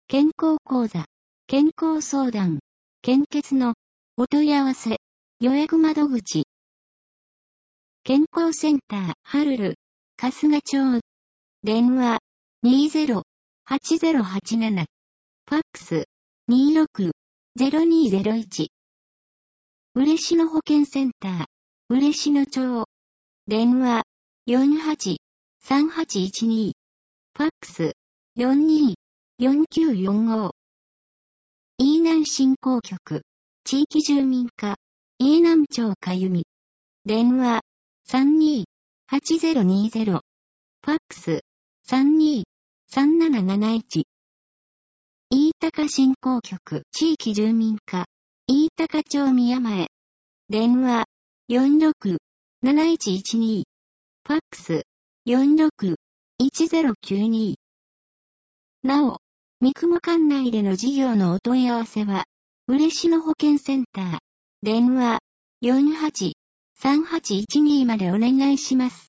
健康講座、健康相談、献血のお問い合わせ、予約窓口。健康センター、ハルル、春日町。電話、20-8087。ファックス、26-0201。嬉野保健センター、嬉野町。電話、48-3812。ファックス、42-4945。飯南振興局、地域住民課、飯南町かゆみ。電話、32-8020。ファックス、32-3771。飯高振興局、地域住民課、飯高町宮前。電話、46-7112。ファックス、46-1092。なお、三雲管内での事業のお問い合わせは、嬉野保健センター、電話、48-3812までお願いします。